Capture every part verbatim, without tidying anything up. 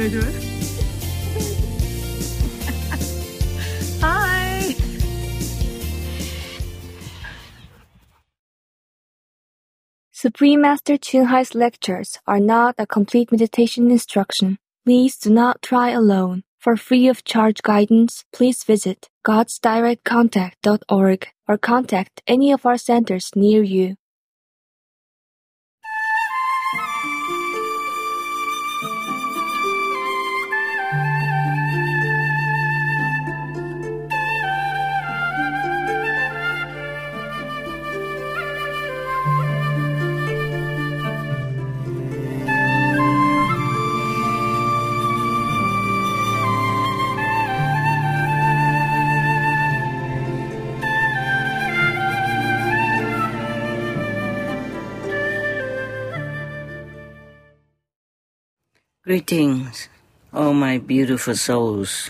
do do it. Hi. Supreme Master Ching Hai's lectures are not a complete meditation instruction. Please do not try alone. For free of charge guidance, please visit gods direct contact dot org or contact any of our centers near you. Greetings, all my beautiful souls,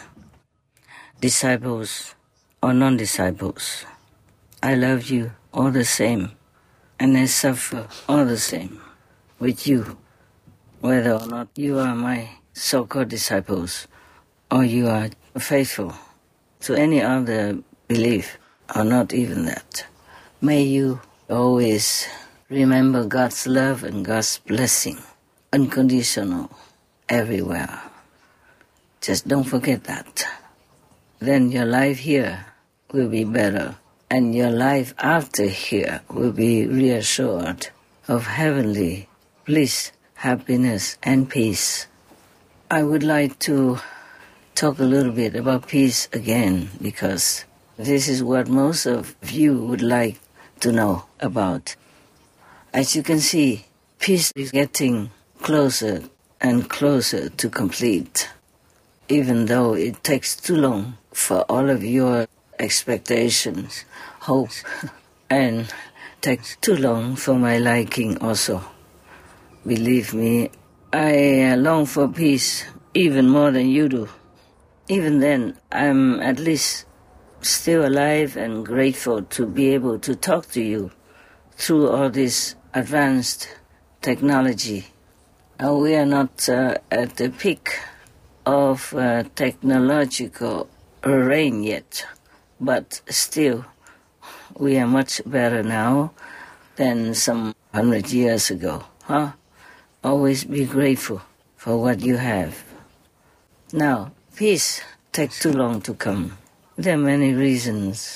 disciples or non-disciples. I love you all the same, and I suffer all the same with you, whether or not you are my so-called disciples or you are faithful to any other belief or not even that. May you always remember God's love and God's blessing, unconditional, everywhere. Just don't forget that. Then your life here will be better, and your life after here will be reassured of heavenly bliss, happiness, and peace. I would like to talk a little bit about peace again, because this is what most of you would like to know about. As you can see, peace is getting closer and closer to complete, even though it takes too long for all of your expectations, hopes, and takes too long for my liking also. Believe me, I long for peace even more than you do. Even then, I'm at least still alive and grateful to be able to talk to you through all this advanced technology. Uh, we are not uh, at the peak of uh, technological reign yet, but still we are much better now than some hundred years ago. Huh? Always be grateful for what you have. Now, peace takes too long to come. There are many reasons.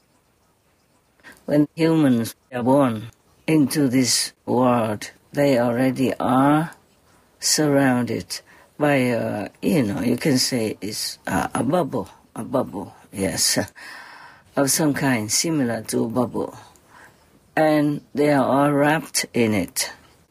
When humans are born into this world, they already are surrounded by a, you know, you can say it's a, a bubble, a bubble, yes, of some kind, similar to a bubble. And they are all wrapped in it.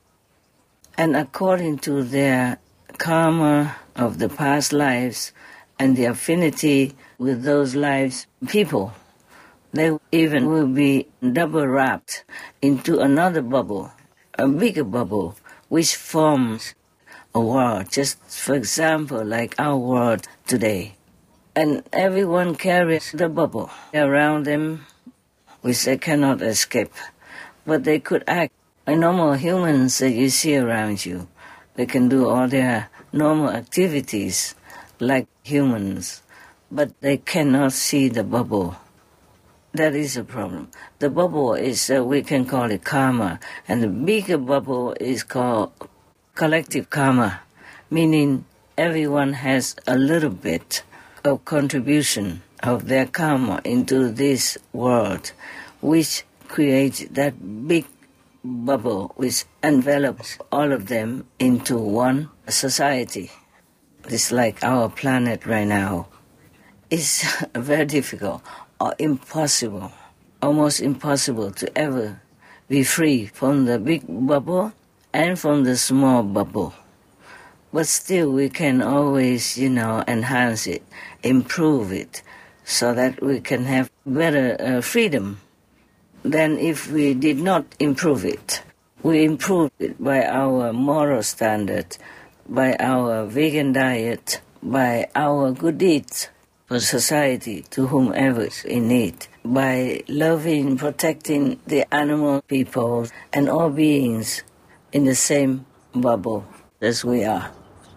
And according to their karma of the past lives and the affinity with those lives, people, they even will be double wrapped into another bubble, a bigger bubble, which forms a world, just for example, like our world today. And everyone carries the bubble around them, which they cannot escape. But they could act like normal humans that you see around you. They can do all their normal activities like humans, but they cannot see the bubble. That is a problem. The bubble is, uh, we can call it karma, and the bigger bubble is called collective karma, meaning everyone has a little bit of contribution of their karma into this world, which creates that big bubble which envelops all of them into one society. It's like our planet right now. It's very difficult or impossible, almost impossible to ever be free from the big bubble and from the small bubble. But still we can always, you know, enhance it, improve it, so that we can have better uh, freedom than if we did not improve it. We improved it by our moral standard, by our vegan diet, by our good deeds for society to whomever is in need, by loving, protecting the animal people and all beings in the same bubble as we are.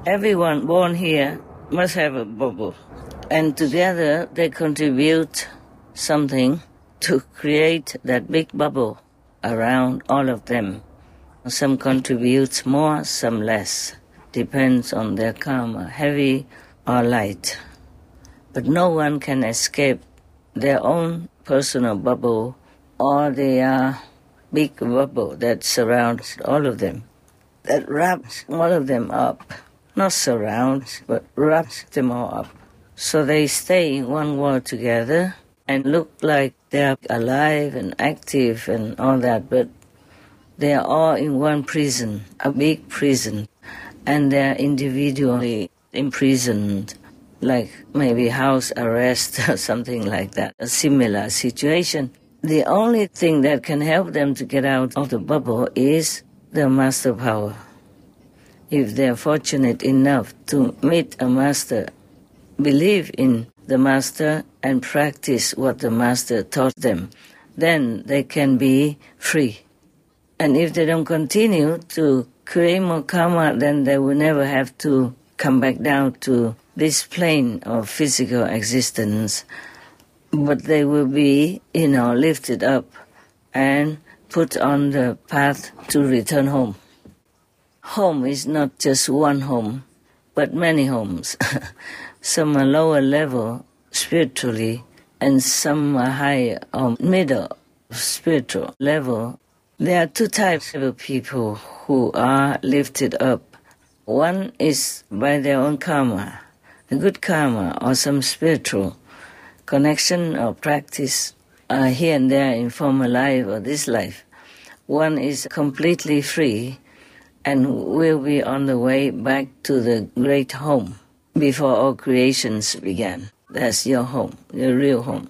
Everyone born here must have a bubble. And together they contribute something to create that big bubble around all of them. Some contribute more, some less. Depends on their karma, heavy or light. But no one can escape their own personal bubble or their big bubble that surrounds all of them, that wraps all of them up. Not surrounds, but wraps them all up. So they stay in one world together and look like they're alive and active and all that, but they are all in one prison, a big prison, and they're individually imprisoned, like maybe house arrest or something like that, a similar situation. The only thing that can help them to get out of the bubble is the master power. If they're fortunate enough to meet a master, believe in the master and practice what the master taught them, then they can be free. And if they don't continue to create more karma, then they will never have to come back down to this plane of physical existence. But they will be, you know, lifted up and put on the path to return home. Home is not just one home, but many homes. Some are lower level spiritually, and some are higher or middle spiritual level. There are two types of people who are lifted up. One is by their own karma, a good karma or some spiritual connection or practice uh, here and there in former life or this life. One is completely free and will be on the way back to the great home before all creations began. That's your home, your real home.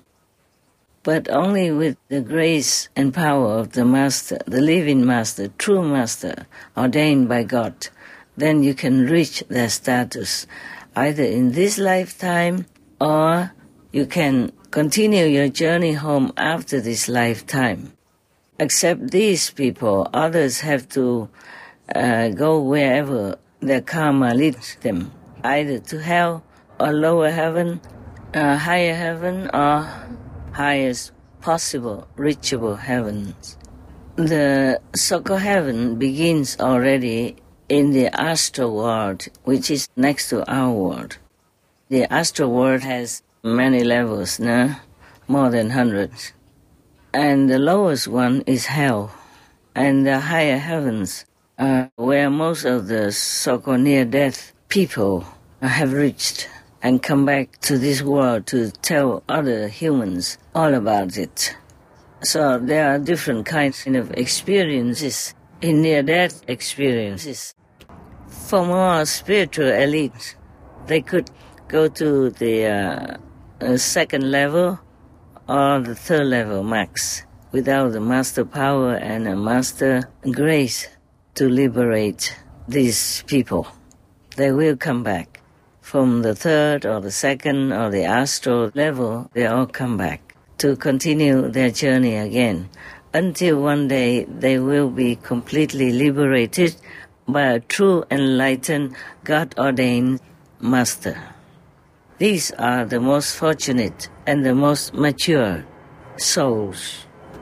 But only with the grace and power of the Master, the living Master, true Master, ordained by God, then you can reach that status, either in this lifetime or you can continue your journey home after this lifetime. Except these people, others have to uh, go wherever their karma leads them, either to hell or lower heaven, uh, higher heaven or highest possible reachable heavens. The so-called heaven begins already in the astral world, which is next to our world. The astral world has many levels, no? More than hundreds. And the lowest one is hell. And the higher heavens are where most of the so-called near-death people have reached and come back to this world to tell other humans all about it. So there are different kinds of experiences in near-death experiences. For more spiritual elites, they could go to the uh, uh, second level or the third level max without the master power and a master grace to liberate these people. They will come back. From the third or the second or the astral level, they all come back to continue their journey again until one day they will be completely liberated by a true enlightened God-ordained master. These are the most fortunate and the most mature souls.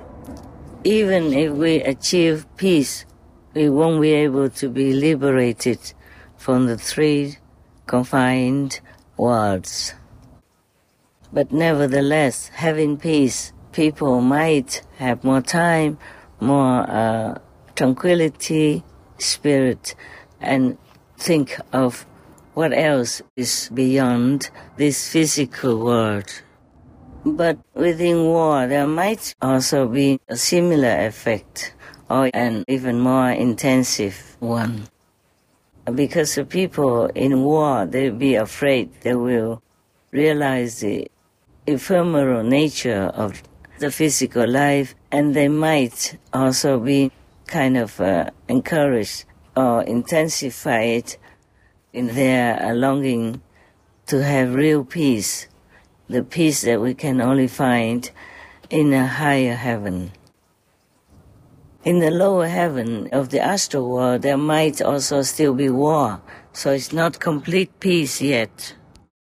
Even if we achieve peace, we won't be able to be liberated from the three confined worlds. But nevertheless, having peace, people might have more time, more uh, tranquility, spirit, and think of what else is beyond this physical world. But within war, there might also be a similar effect, or an even more intensive one. Because the people in war, they'll be afraid, they will realize the ephemeral nature of the physical life, and they might also be kind of uh, encouraged or intensified in their longing to have real peace, the peace that we can only find in a higher heaven. In the lower heaven of the astral world, there might also still be war. So it's not complete peace yet.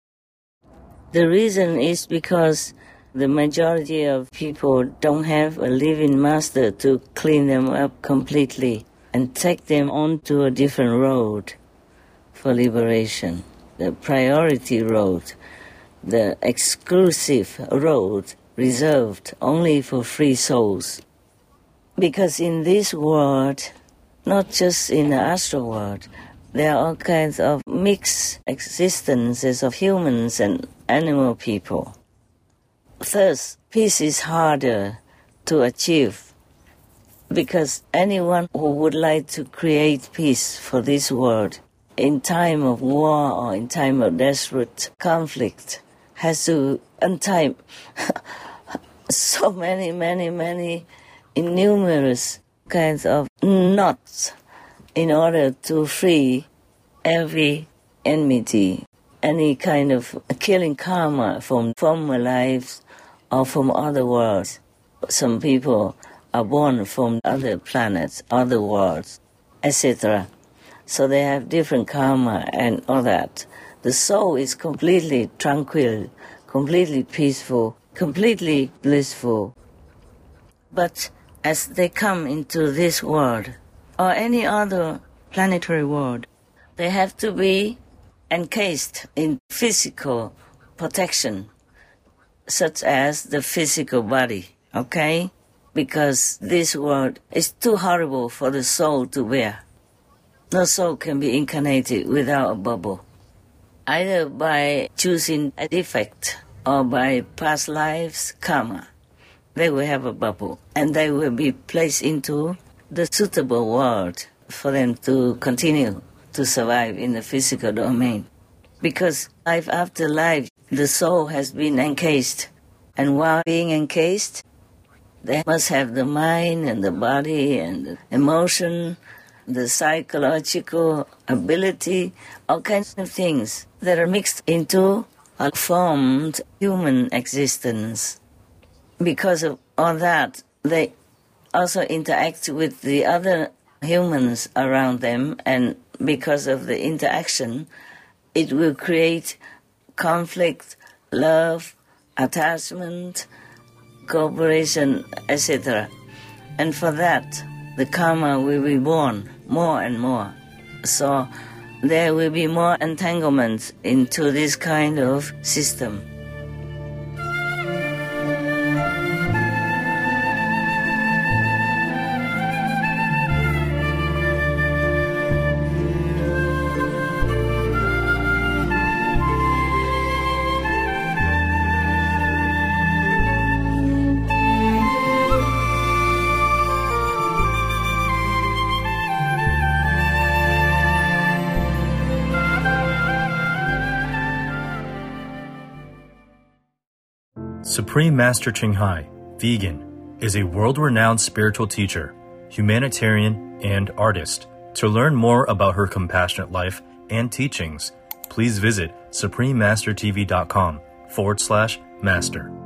The reason is because the majority of people don't have a living master to clean them up completely and take them onto a different road for liberation. The priority road, the exclusive road reserved only for free souls. Because in this world, not just in the astral world, there are all kinds of mixed existences of humans and animal people. Thus, peace is harder to achieve because anyone who would like to create peace for this world in time of war or in time of desperate conflict has to untie so many, many, many innumerous kinds of knots in order to free every enmity, any kind of killing karma from former lives or from other worlds. Some people are born from other planets, other worlds, et cetera. So they have different karma and all that. The soul is completely tranquil, completely peaceful, completely blissful. But as they come into this world, or any other planetary world, they have to be encased in physical protection, such as the physical body, okay? Because this world is too horrible for the soul to bear. No soul can be incarnated without a bubble, either by choosing a defect or by past lives' karma. They will have a bubble, and they will be placed into the suitable world for them to continue to survive in the physical domain. Because life after life, the soul has been encased, and while being encased, they must have the mind and the body and the emotion, the psychological ability, all kinds of things that are mixed into a formed human existence. Because of all that, they also interact with the other humans around them, and because of the interaction, it will create conflict, love, attachment, cooperation, et cetera. And for that, the karma will be born more and more. So there will be more entanglements into this kind of system. Supreme Master Ching Hai, vegan, is a world-renowned spiritual teacher, humanitarian, and artist. To learn more about her compassionate life and teachings, please visit suprememastertv.com forward slash master.